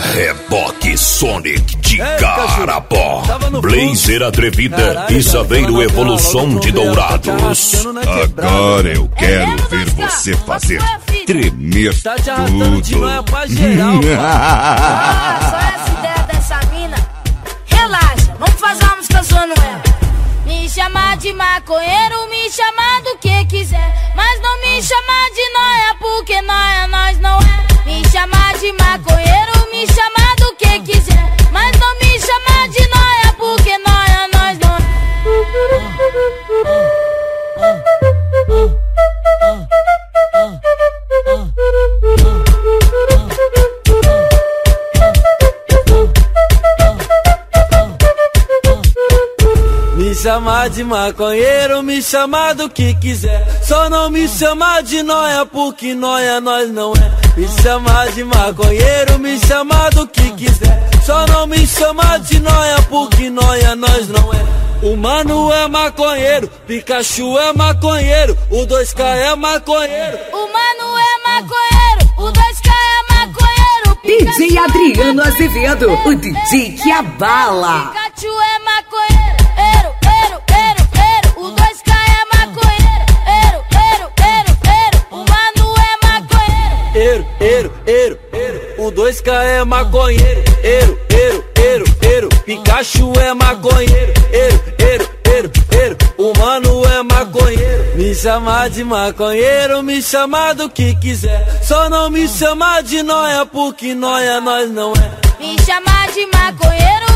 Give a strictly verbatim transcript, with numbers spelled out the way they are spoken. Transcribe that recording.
Reboque Sonic de Carapó, Blazer Atrevida e Saveiro Evolução de Dourados. Agora eu quero ver você fazer tremer tudo. Só essa ideia dessa mina. Relaxa, vamos fazer uma música zoando ela. Me chamar de maconheiro, me chamar do que quiser, mas não me chamar de nóia, porque nóia nós não é. Me chamar de maconheiro, me chamar do que quiser, mas não me chamar de nóia, porque nóia nós não é. Me chamar de maconheiro, me chamar do que quiser, só não me chamar de nóia, porque nóia nós não é. Me chamar de maconheiro, me chamar do que quiser, só não me chamar de nóia, porque nóia nós não é. O mano é maconheiro, Pikachu é maconheiro, o dois K é maconheiro. O mano é maconheiro, o dois K é maconheiro. D J Adriano Azevedo, o D J que abala. Pikachu é maconheiro, ero, ero, ero, ero. O dois K é maconheiro, ero, ero, ero, ero. O mano é maconheiro, ero, ero, ero, ero. O dois K é maconheiro, ero, ero, ero, ero. Pikachu é maconheiro, ero, ero, ero, ero. O mano é maconheiro. Me chamar de maconheiro, me chamar do que quiser, só não me chamar de nóia, porque nóia nós não é. Me chamar de maconheiro,